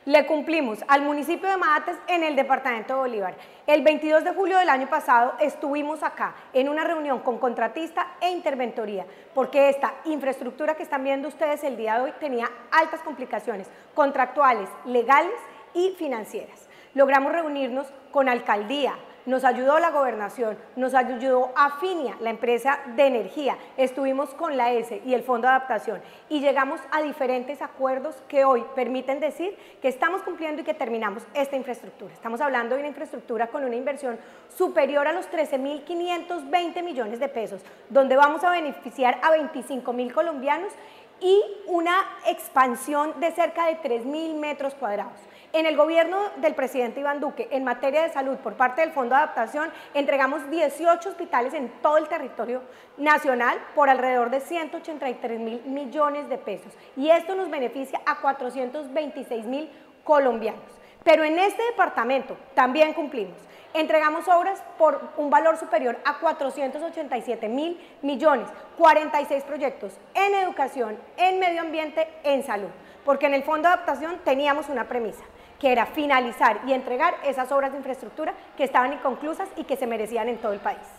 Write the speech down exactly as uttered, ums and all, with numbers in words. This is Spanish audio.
Le cumplimos al municipio de Mahates en el departamento de Bolívar. El veintidós de julio del año pasado estuvimos acá en una reunión con contratista e interventoría, porque esta infraestructura que están viendo ustedes el día de hoy tenía altas complicaciones contractuales, legales y financieras. Logramos reunirnos con alcaldía, nos ayudó la gobernación, nos ayudó Afinia, la empresa de energía, estuvimos con la E S E y el Fondo de Adaptación y llegamos a diferentes acuerdos que hoy permiten decir que estamos cumpliendo y que terminamos esta infraestructura. Estamos hablando de una infraestructura con una inversión superior a los trece mil quinientos veinte millones de pesos, donde vamos a beneficiar a veinticinco mil colombianos y una expansión de cerca de tres mil metros cuadrados. En el gobierno del presidente Iván Duque, en materia de salud, por parte del Fondo de Adaptación, entregamos dieciocho hospitales en todo el territorio nacional por alrededor de ciento ochenta y tres mil millones de pesos. Y esto nos beneficia a cuatrocientos veintiséis mil colombianos. Pero en este departamento también cumplimos. Entregamos obras por un valor superior a cuatrocientos ochenta y siete mil millones, cuarenta y seis proyectos en educación, en medio ambiente, en salud. Porque en el Fondo de Adaptación teníamos una premisa, que era finalizar y entregar esas obras de infraestructura que estaban inconclusas y que se merecían en todo el país.